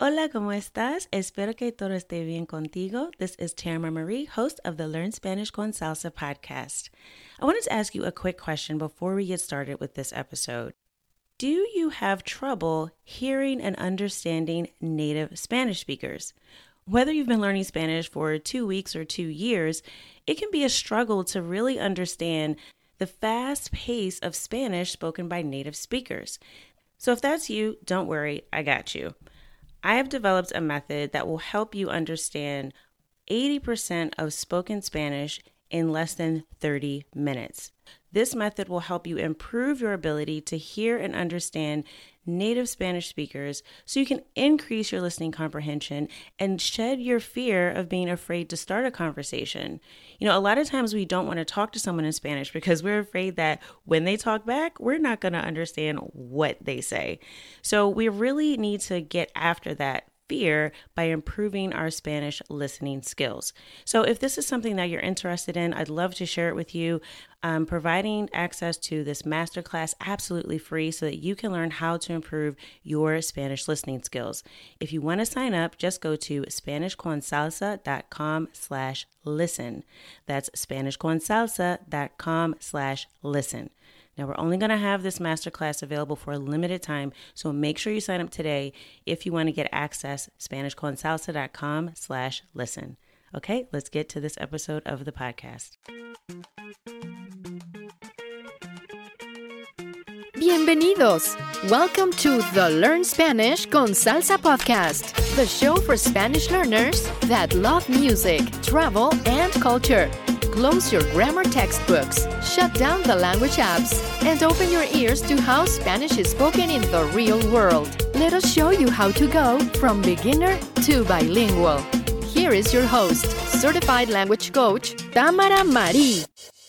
Hola, ¿cómo estás? Espero que todo esté bien contigo. This is Tamara Marie, host of the Learn Spanish con Salsa podcast. I wanted to ask you a quick question before we get started with this episode. Do you have trouble hearing and understanding native Spanish speakers? Whether you've been learning Spanish for 2 weeks or 2 years, it can be a struggle to really understand the fast pace of Spanish spoken by native speakers. So if that's you, don't worry, I got you. I have developed a method that will help you understand 80% of spoken Spanish in less than 30 minutes. This method will help you improve your ability to hear and understand native Spanish speakers so you can increase your listening comprehension and shed your fear of being afraid to start a conversation. You know, a lot of times we don't want to talk to someone in Spanish because we're afraid that when they talk back, we're not going to understand what they say. So we really need to get after that fear by improving our Spanish listening skills. So if this is something that you're interested in, I'd love to share it with you. I'm providing access to this masterclass absolutely free so that you can learn how to improve your Spanish listening skills. If you want to sign up, just go to SpanishConSalsa.com/listen. That's SpanishConSalsa.com/listen. Now, we're only going to have this masterclass available for a limited time, so make sure you sign up today if you want to get access, SpanishConSalsa.com/listen. Okay, let's get to this episode of the podcast. Bienvenidos! Welcome to the Learn Spanish con Salsa podcast, the show for Spanish learners that love music, travel, and culture. Close your grammar textbooks, shut down the language apps, and open your ears to how Spanish is spoken in the real world. Let us show you how to go from beginner to bilingual. Here is your host, certified language coach, Tamara Marie.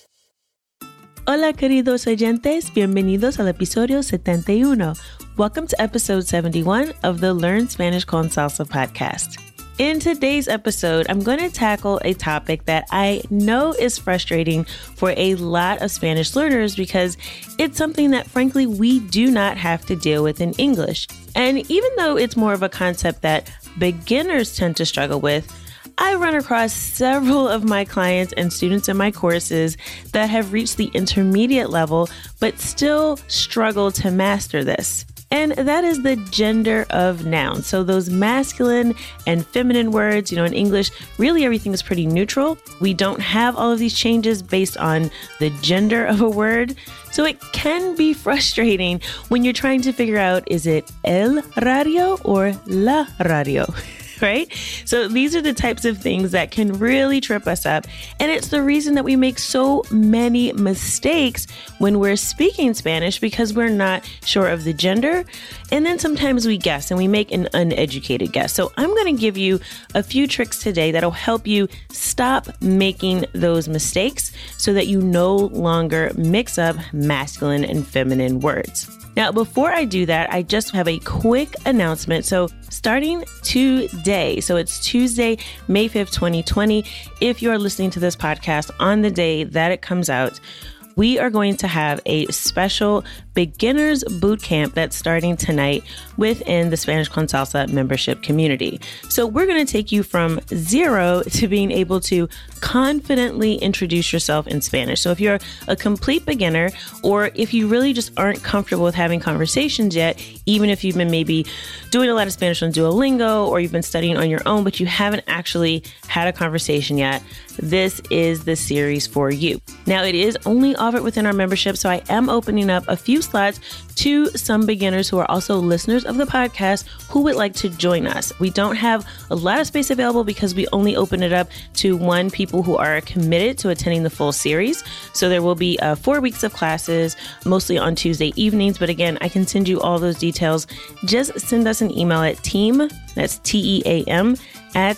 Hola, queridos oyentes. Bienvenidos al episodio 71. Welcome to episode 71 of the Learn Spanish con Salsa podcast. In today's episode, I'm going to tackle a topic that I know is frustrating for a lot of Spanish learners because it's something that, frankly, we do not have to deal with in English. And even though it's more of a concept that beginners tend to struggle with, I run across several of my clients and students in my courses that have reached the intermediate level but still struggle to master this. And that is the gender of nouns. So those masculine and feminine words, in English, really everything is pretty neutral. We don't have all of these changes based on the gender of a word. So it can be frustrating when you're trying to figure out, is it el radio or la radio? Right? So these are the types of things that can really trip us up. And it's the reason that we make so many mistakes when we're speaking Spanish because we're not sure of the gender. And then sometimes we guess and we make an uneducated guess. So I'm going to give you a few tricks today that'll help you stop making those mistakes so that you no longer mix up masculine and feminine words. Now, before I do that, I just have a quick announcement. So starting today, so it's Tuesday, May 5th, 2020, if you're listening to this podcast on the day that it comes out, we are going to have a special beginners boot camp that's starting tonight within the Spanish con Salsa membership community. So we're going to take you from zero to being able to confidently introduce yourself in Spanish. So if you're a complete beginner, or if you really just aren't comfortable with having conversations yet, even if you've been maybe doing a lot of Spanish on Duolingo, or you've been studying on your own, but you haven't actually had a conversation yet, this is the series for you. Now, it is only offered within our membership, so I am opening up a few slots to some beginners who are also listeners of the podcast who would like to join us. We don't have a lot of space available because we only open it up to people who are committed to attending the full series. So there will be 4 weeks of classes, mostly on Tuesday evenings. But again, I can send you all those details. Just send us an email at team, that's TEAM, at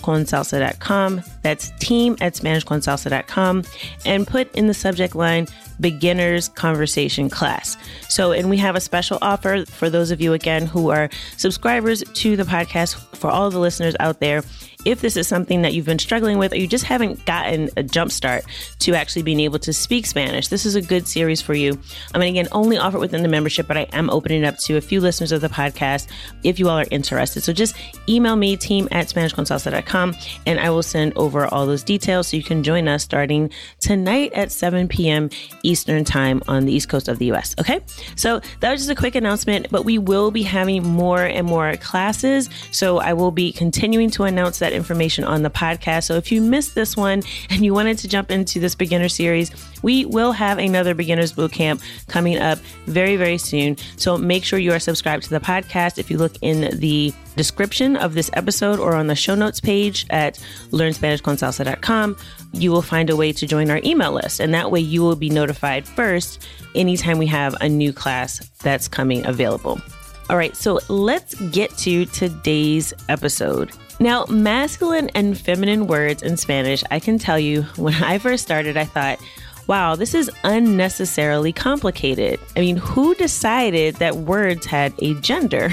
SpanishConSalsa.com. That's team at SpanishConSalsa.com. And put in the subject line beginner's conversation class. So, and we have a special offer for those of you, again, who are subscribers to the podcast, for all the listeners out there. If this is something that you've been struggling with, or you just haven't gotten a jump start to actually being able to speak Spanish, this is a good series for you. I'm going to, again, only offer it within the membership, but I am opening it up to a few listeners of the podcast if you all are interested. So just email me, team@SpanishConsalsa.com, and I will send over all those details so you can join us starting tonight at 7 p.m. Eastern time on the East Coast of the U.S. Okay? So that was just a quick announcement, but we will be having more and more classes. So I will be continuing to announce that information on the podcast. So if you missed this one and you wanted to jump into this beginner series, we will have another beginners bootcamp coming up very, very soon. So make sure you are subscribed to the podcast. If you look in the description of this episode or on the show notes page at LearnSpanishConSalsa.com, you will find a way to join our email list. And that way you will be notified first anytime we have a new class that's coming available. All right, so let's get to today's episode. Now, masculine and feminine words in Spanish, I can tell you, when I first started, I thought, wow, this is unnecessarily complicated. I mean, who decided that words had a gender?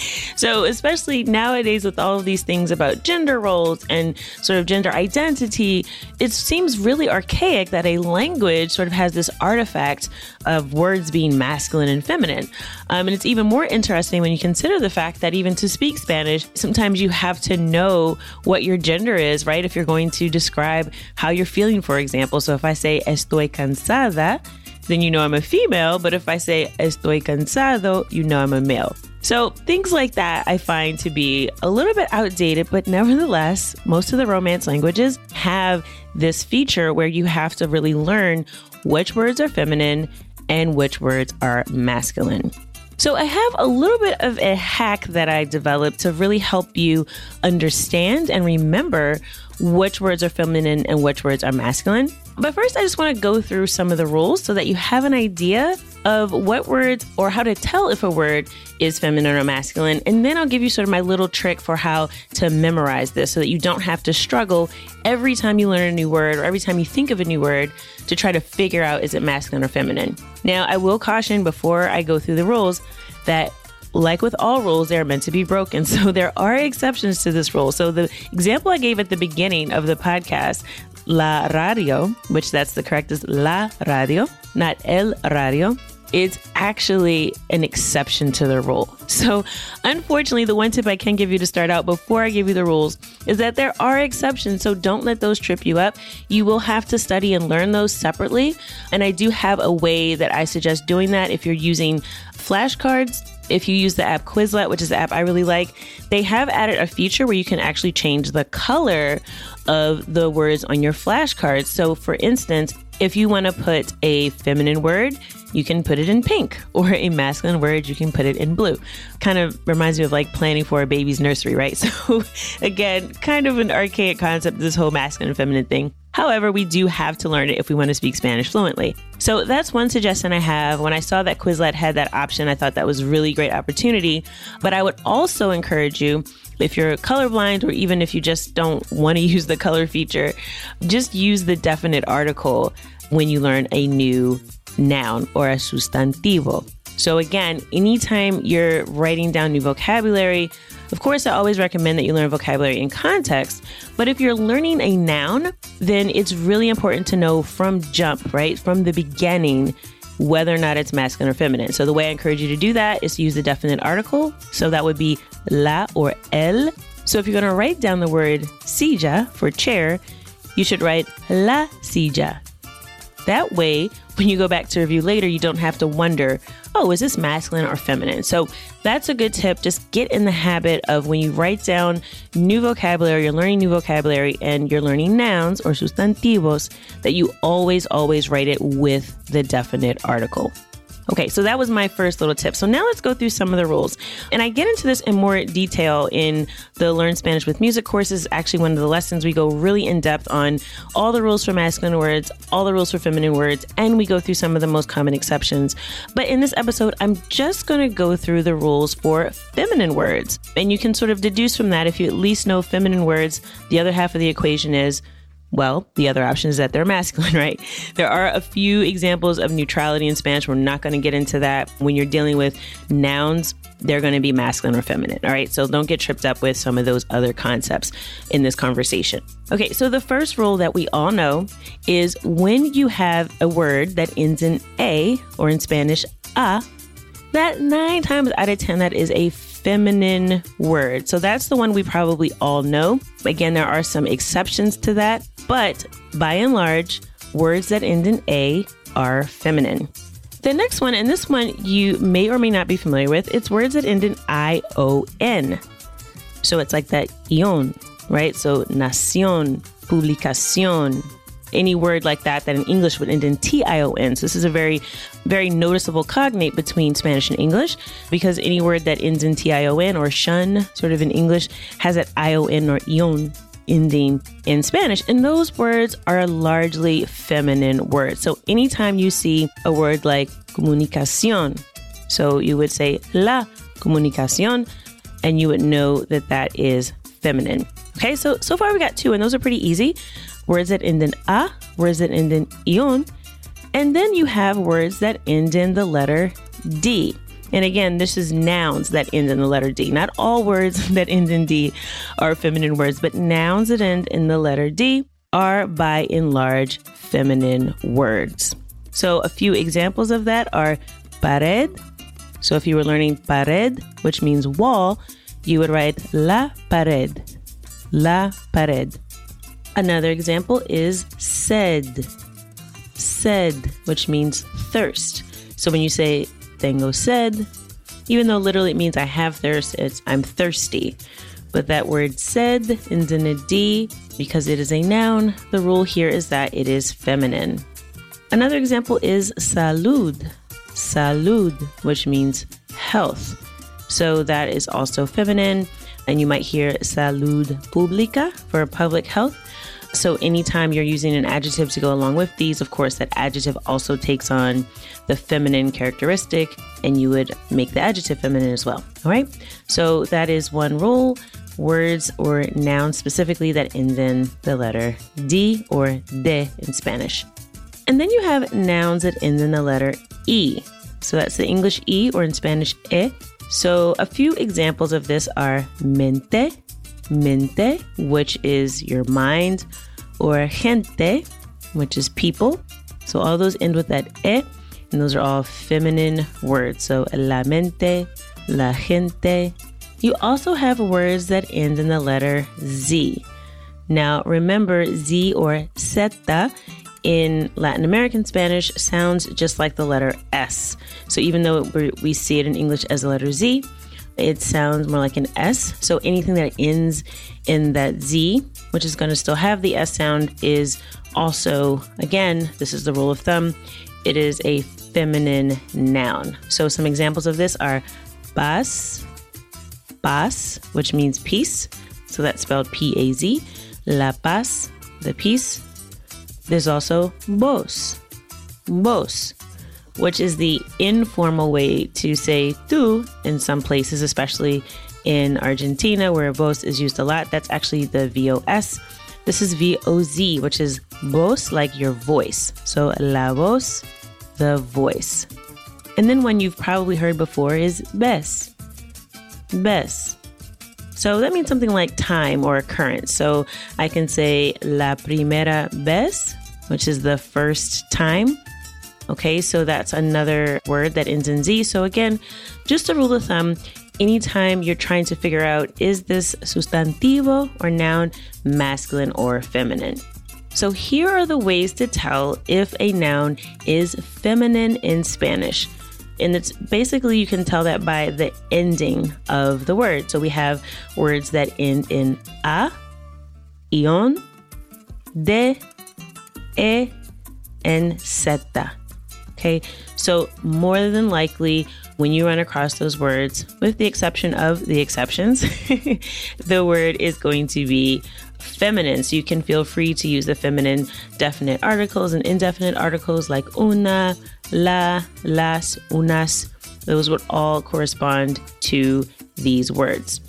So especially nowadays with all of these things about gender roles and sort of gender identity, it seems really archaic that a language sort of has this artifact of words being masculine and feminine. And it's even more interesting when you consider the fact that even to speak Spanish, sometimes you have to know what your gender is, right? If you're going to describe how you're feeling, for example. So if I say estoy cansada, then you know I'm a female. But if I say estoy cansado, you know I'm a male. So things like that I find to be a little bit outdated, but nevertheless, most of the Romance languages have this feature where you have to really learn which words are feminine and which words are masculine. So I have a little bit of a hack that I developed to really help you understand and remember which words are feminine and which words are masculine. But first, I just want to go through some of the rules so that you have an idea of what words or how to tell if a word is feminine or masculine. And then I'll give you sort of my little trick for how to memorize this so that you don't have to struggle every time you learn a new word or every time you think of a new word to try to figure out, is it masculine or feminine? Now, I will caution before I go through the rules that, like with all rules, they're meant to be broken. So there are exceptions to this rule. So the example I gave at the beginning of the podcast, la radio, which that's the correct is la radio, not el radio, it's actually an exception to the rule. So unfortunately, the one tip I can give you to start out before I give you the rules is that there are exceptions. So don't let those trip you up. You will have to study and learn those separately. And I do have a way that I suggest doing that if you're using flashcards. If you use the app Quizlet, which is the app I really like, they have added a feature where you can actually change the color of the words on your flashcards. So for instance, if you want to put a feminine word, you can put it in pink, or a masculine word, you can put it in blue. Kind of reminds me of like planning for a baby's nursery, right? So again, kind of an archaic concept, this whole masculine and feminine thing. However, we do have to learn it if we want to speak Spanish fluently. So that's one suggestion I have. When I saw that Quizlet had that option, I thought that was a really great opportunity. But I would also encourage you, if you're colorblind or even if you just don't want to use the color feature, just use the definite article when you learn a new noun or a sustantivo. So again, anytime you're writing down new vocabulary, of course, I always recommend that you learn vocabulary in context. But if you're learning a noun, then it's really important to know from jump, right? From the beginning, whether or not it's masculine or feminine. So the way I encourage you to do that is to use the definite article. So that would be la or el. So if you're going to write down the word silla for chair, you should write la silla. That way, when you go back to review later, you don't have to wonder, oh, is this masculine or feminine? So that's a good tip. Just get in the habit of when you write down new vocabulary, you're learning new vocabulary, and you're learning nouns or sustantivos, that you always write it with the definite article. Okay, so that was my first little tip. So now let's go through some of the rules. And I get into this in more detail in the Learn Spanish with Music courses. Actually, one of the lessons, we go really in depth on all the rules for masculine words, all the rules for feminine words, and we go through some of the most common exceptions. But in this episode, I'm just going to go through the rules for feminine words. And you can sort of deduce from that, if you at least know feminine words, the other half of the equation is Well, the other option is that they're masculine, right? There are a few examples of neutrality in Spanish. We're not going to get into that. When you're dealing with nouns, they're going to be masculine or feminine, all right? So don't get tripped up with some of those other concepts in this conversation. Okay, so the first rule that we all know is when you have a word that ends in A, or in Spanish, a, that 9 times out of 10, that is a feminine word. So that's the one we probably all know. Again, there are some exceptions to that, but by and large, words that end in A are feminine. The next one, and this one you may or may not be familiar with, it's words that end in I-O-N. So it's like that ion, right? So nación, publicación, any word like that in English would end in T-I-O-N. So this is a very, very noticeable cognate between Spanish and English, because any word that ends in T-I-O-N or shun, sort of in English, has that I-O-N or ion ending in Spanish. And those words are largely feminine words. So anytime you see a word like comunicación, so you would say la comunicación, and you would know that that is feminine. Okay, so far we got 2, and those are pretty easy. Words that end in a, words that end in ion, and then you have words that end in the letter D. And again, this is nouns that end in the letter D. Not all words that end in D are feminine words, but nouns that end in the letter D are by and large feminine words. So a few examples of that are pared. So if you were learning pared, which means wall, you would write la pared, la pared. Another example is sed, which means thirst. So when you say tengo sed, even though literally it means I have thirst, I'm thirsty. But that word sed ends in a D because it is a noun. The rule here is that it is feminine. Another example is salud, which means health. So that is also feminine. And you might hear salud pública for public health. So anytime you're using an adjective to go along with these, of course, that adjective also takes on the feminine characteristic, and you would make the adjective feminine as well. All right. So that is one rule. Words or nouns specifically that end in the letter D or de in Spanish. And then you have nouns that end in the letter E. So that's the English E, or in Spanish E. So a few examples of this are mente, which is your mind, or gente, which is people. So all those end with that e, and those are all feminine words. So la mente, la gente. You also have words that end in the letter Z. Now remember, Z or zeta in Latin American Spanish sounds just like the letter S. So even though we see it in English as the letter Z, it sounds more like an S. So anything that ends in that Z, which is going to still have the S sound, is also, again, this is the rule of thumb, it is a feminine noun. So some examples of this are paz, which means peace. So that's spelled P-A-Z. La paz, the peace. There's also vos, which is the informal way to say tú in some places, especially in Argentina, where vos is used a lot. That's actually the V-O-S. This is V-O-Z, which is vos, like your voice. So la voz, the voice. And then one you've probably heard before is ves. So that means something like time or occurrence. So I can say la primera vez, which is the first time. Okay, so that's another word that ends in Z. So again, just a rule of thumb, anytime you're trying to figure out, is this sustantivo or noun masculine or feminine? So here are the ways to tell if a noun is feminine in Spanish. And it's basically, you can tell that by the ending of the word. So we have words that end in a, ion, de, e, and zeta. Okay, so more than likely, when you run across those words, with the exception of the exceptions, the word is going to be feminine. So you can feel free to use the feminine definite articles and indefinite articles like una, la, las, unas. Those would all correspond to these words.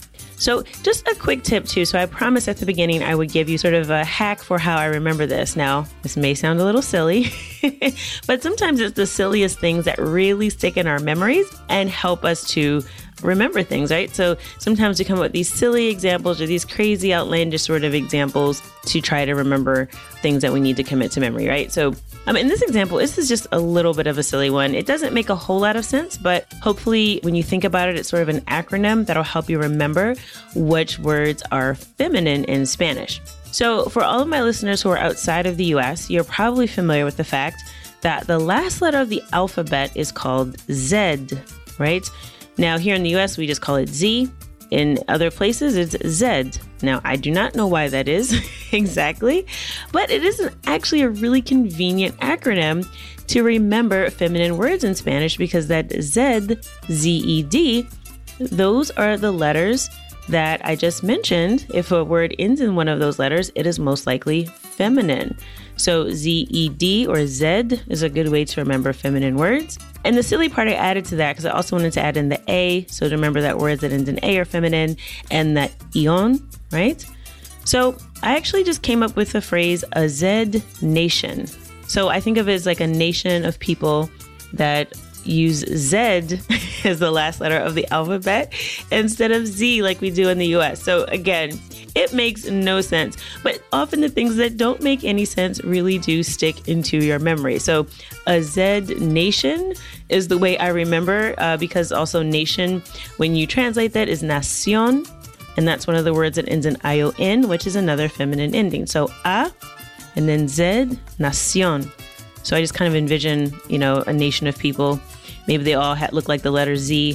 So just a quick tip too. So I promised at the beginning I would give you sort of a hack for how I remember this. Now, this may sound a little silly, but sometimes it's the silliest things that really stick in our memories and help us to remember things, right? So sometimes we come up with these silly examples or these crazy outlandish sort of examples to try to remember things that we need to commit to memory, right? So in this example, this is just a little bit of a silly one. It doesn't make a whole lot of sense, but hopefully when you think about it, it's sort of an acronym that'll help you remember which words are feminine in Spanish. So for all of my listeners who are outside of the US, you're probably familiar with the fact that the last letter of the alphabet is called Z, right? Now, here in the US, we just call it Z. In other places, it's Z. Now, I do not know why that is exactly, but it is actually a really convenient acronym to remember feminine words in Spanish because that Z, Z-E-D, those are the letters that I just mentioned. If a word ends in one of those letters, it is most likely feminine. So Z-E-D or Z is a good way to remember feminine words. And the silly part I added to that because I also wanted to add in the A. So to remember that words that end in A are feminine and that ion, right? So I actually just came up with the phrase a Z nation. So I think of it as like a nation of people that use Z as the last letter of the alphabet instead of Z like we do in the US. So again, it makes no sense, but often the things that don't make any sense really do stick into your memory. So a Z nation is the way I remember because also nation, when you translate that, is nación, and that's one of the words that ends in ION, which is another feminine ending. So a and then Z, nación. So I just kind of envision, a nation of people. Maybe they all look like the letter Z.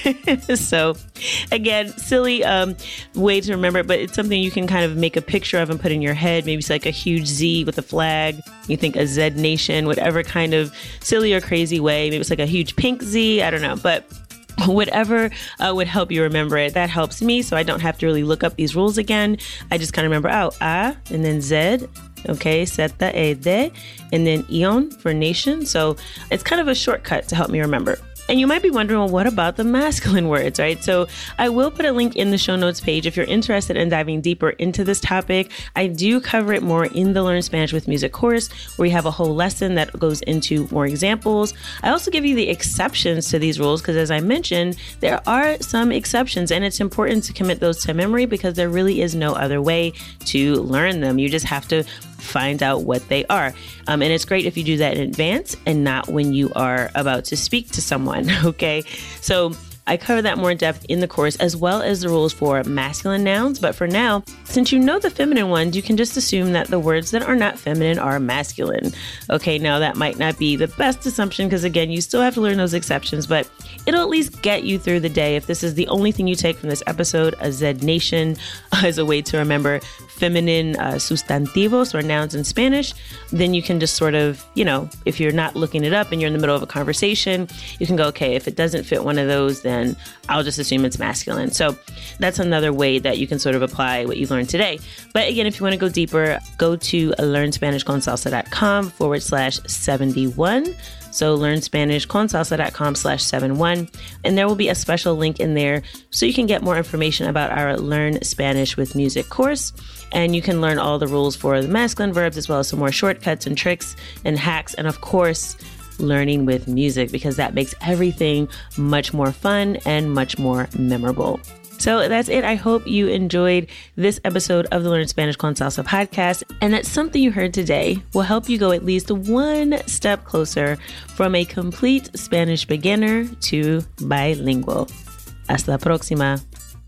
So again, silly way to remember it, but it's something you can kind of make a picture of and put in your head. Maybe it's like a huge Z with a flag. You think a Z nation, whatever kind of silly or crazy way. Maybe it's like a huge pink Z. I don't know. But whatever would help you remember it, that helps me. So I don't have to really look up these rules again. I just kind of remember, A and then Z. Okay, Zeta, E, D, and then ion for nation. So it's kind of a shortcut to help me remember. And you might be wondering, well, what about the masculine words, right? So I will put a link in the show notes page if you're interested in diving deeper into this topic. I do cover it more in the Learn Spanish with Music course, where we have a whole lesson that goes into more examples. I also give you the exceptions to these rules because, as I mentioned, there are some exceptions, and it's important to commit those to memory because there really is no other way to learn them. You just have to find out what they are. And it's great if you do that in advance and not when you are about to speak to someone. Okay. So I cover that more in depth in the course, as well as the rules for masculine nouns. But for now, since you know the feminine ones, you can just assume that the words that are not feminine are masculine. Okay, now that might not be the best assumption because, again, you still have to learn those exceptions, but it'll at least get you through the day. If this is the only thing you take from this episode, a Z nation as a way to remember feminine sustantivos or nouns in Spanish, then you can just sort of, if you're not looking it up and you're in the middle of a conversation, you can go, okay, if it doesn't fit one of those, then I'll just assume it's masculine. So that's another way that you can sort of apply what you've learned today. But again, if you want to go deeper, go to learnspanishconsalsa.com/71. So learnspanishconsalsa.com/71. And there will be a special link in there so you can get more information about our Learn Spanish with Music course. And you can learn all the rules for the masculine verbs, as well as some more shortcuts and tricks and hacks. And of course, learning with music, because that makes everything much more fun and much more memorable. So that's it. I hope you enjoyed this episode of the Learn Spanish con Salsa podcast, and that something you heard today will help you go at least one step closer from a complete Spanish beginner to bilingual. Hasta la próxima.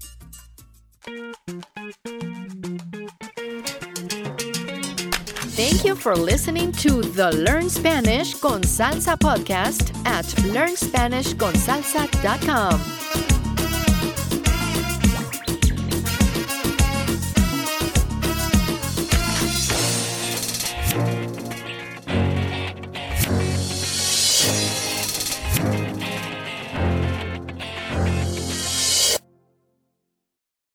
Thank you for listening to the Learn Spanish con Salsa podcast at learnspanishconsalsa.com.